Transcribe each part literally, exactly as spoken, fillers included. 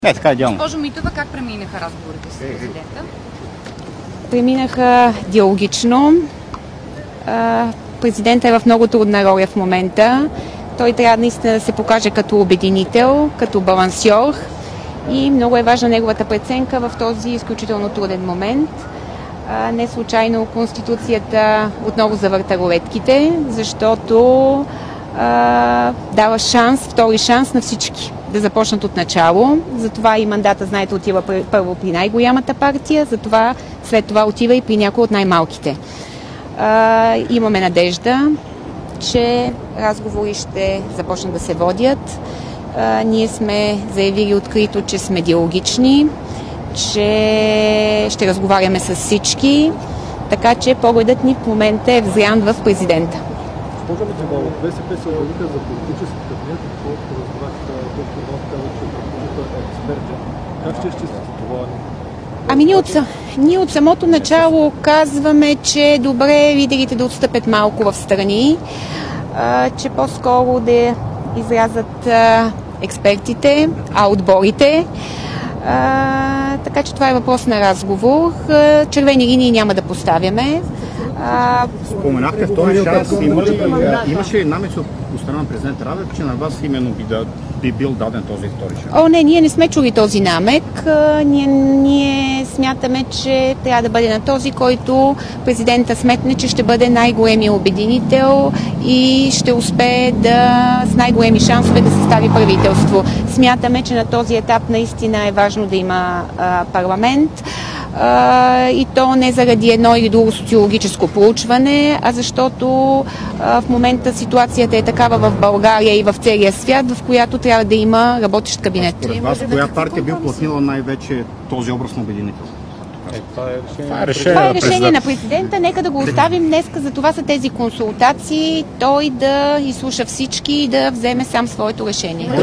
Не, така е идеално. Госпожо Митова, как преминаха разговорите с президента? Преминаха диалогично. Президентът е в много трудна роля в момента. Той трябва наистина да се покаже като обединител, като балансьор и много е важна неговата преценка в този изключително труден момент. Не случайно Конституцията отново завърта рулетките, защото а, дава шанс, втори шанс на всички да започнат от начало. Затова и мандата, знаете, отива първо при най-голямата партия, затова след това отива и при някои от най-малките. А, имаме надежда, че разговори ще започнат да се водят. А, ние сме заявили открито, че сме диалогични, че ще разговаряме с всички, така че погледът ни в момента е взрян в президента. Госпожа Митова, от БСП се обявиха за политически кабинет, защото разбрах доктор Нов каза, че е експертен. Как ще ще сте това? Ами ние от, ние от самото начало казваме, че е добре лидерите да отстъпят малко в страни, а, че по-скоро да изрязат а, експертите, а отборите. А, така че това е въпрос на разговор. Червени линии няма да поставяме. А... Споменахте втори шанс. Имаше ли намеси от страна на президента Радев, че на вас именно би, да, би бил даден този втори шанс? О, не, ние не сме чули този намек. Ние, ние смятаме, че трябва да бъде на този, който президента сметне, че ще бъде най-големия обединител и ще успее да с най-големи шансове да състави правителство. Смятаме, че на този етап наистина е важно да има а, парламент. Uh, и то не заради едно или друго социологическо проучване, а защото uh, в момента ситуацията е такава в България и в целия свят, в която трябва да има работещ кабинет. Според вас, коя партия би уплътнила най-вече този образ на обединител? Е, това е решение, това е решение, това е решение на президента. Нека да го оставим днеска. За това са тези консултации. Той да изслуша всички и да вземе сам своето решение.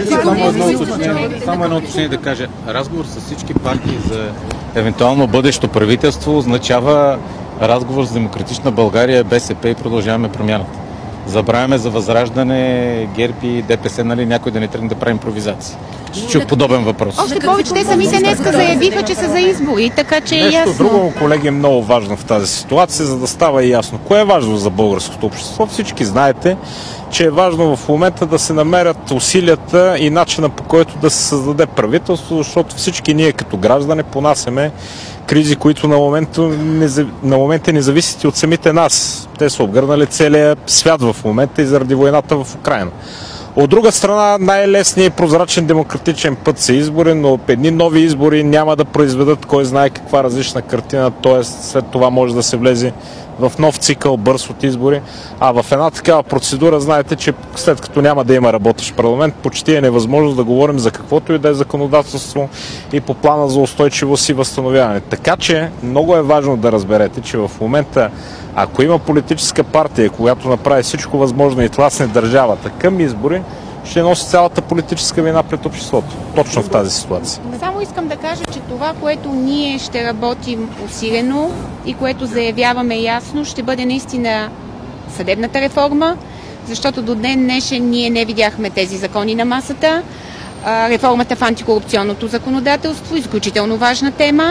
Само едно уточнение да кажа. Разговор с всички партии за евентуално бъдещо правителство означава разговор с Демократична България, БСП и Продължаваме промяната. Забравяме за Възраждане, ГЕРБ и ДПС, нали, някой да не тръгне да прави импровизации. Ще чух подобен въпрос. Още повече, те самите днеска заявиха, че са за избори, така че е ясно. Нещо друго, колеги, е много важно в тази ситуация, за да става и ясно. Кое е важно за българското общество? Всички знаете, че е важно в момента да се намерят усилията и начина, по който да се създаде правителство, защото всички ние като граждани понасяме кризи, които на момента, на момента не зависят и от самите нас. Те са обгърнали целия свят в момента и заради войната в Украйна. От друга страна, най-лесният и прозрачен демократичен път са избори, но едни нови избори няма да произведат кой знае каква различна картина, т.е. след това може да се влезе в нов цикъл бърз от избори. А в една такава процедура, знаете, че след като няма да има работещ парламент, почти е невъзможно да говорим за каквото и да е законодателство и по плана за устойчивост и възстановяване. Така че много е важно да разберете, че в момента, ако има политическа партия, която направи всичко възможно и тласне държавата към избори, ще носи цялата политическа вина пред обществото. Точно в тази ситуация. Само искам да кажа, че това, което ние ще работим усилено и което заявяваме ясно, ще бъде наистина съдебната реформа, защото до ден днешен ние не видяхме тези закони на масата. Реформата в антикорупционното законодателство, изключително важна тема.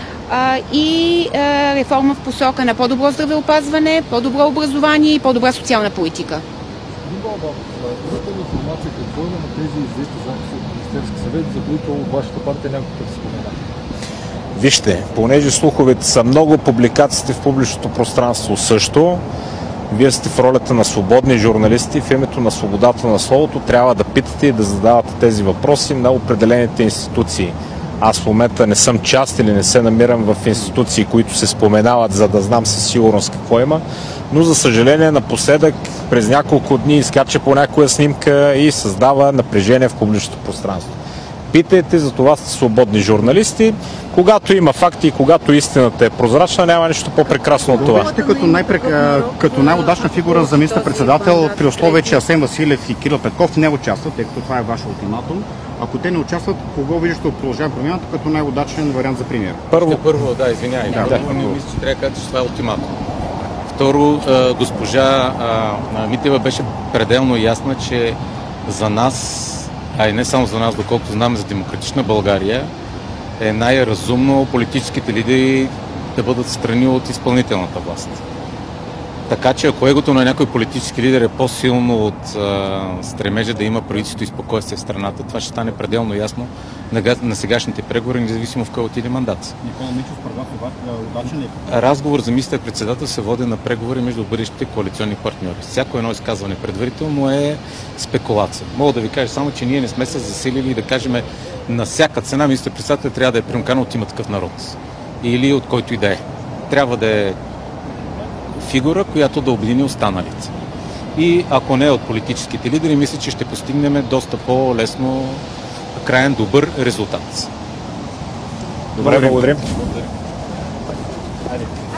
И реформа в посока на по-добро здравеопазване, по-добро образование и по-добра социална политика. Имате ли информация какво има на тези известни записи от Министерски съвет, за които вашата партия няколко пъти спомена? Вижте, понеже слуховете са много, публикациите в публичното пространство също, вие сте в ролята на свободни журналисти, в името на свободата на словото трябва да питате и да задавате тези въпроси на определените институции. Аз в момента не съм част или не се намирам в институции, които се споменават, за да знам със сигурност какво има, но за съжаление напоследък през няколко дни изкача по някоя снимка и създава напрежение в публичното пространство. Питайте, за това сте свободни журналисти. Когато има факти и когато истината е прозрачна, няма нищо по-прекрасно от това. Вижте като, най-прек... като най-удачна фигура за министър-председател, при условие, че Асен Василев и Кирил Петков не участват, тъй като това е ваш ултиматум. Ако те не участват, кого виждате от Продължаваме промяната като най-удачен вариант за премиер? Първо, първо да, извинявай. Да, първо, не мисля, че трябва да кажа, че това е ултиматум. Второ, госпожа Митева беше пределно ясна, че за нас а и не само за нас, доколкото знаме за демократична България, е най-разумно политическите лидери да бъдат страни от изпълнителната власт. Така че ако егото на някой политически лидер е по-силно от а, стремежа да има правителство и спокойствие в страната, това ще стане пределно ясно на, на сегашните преговори, независимо в кой отиде мандат. Никола Минчев, според вас удачен ли е? Разговор за министър-председател се води на преговори между бъдещите коалиционни партньори. Всяко едно изказване предварително е спекулация. Мога да ви кажа само, че ние не сме се засилили да кажем на всяка цена министър-председател трябва да е примкан от Има такъв народ. Или от който и да е. Трябва да е фигура, която да обедини останалите. И ако не от политическите лидери, мисля, че ще постигнем доста по-лесно краен добър резултат. Добре, благодарим.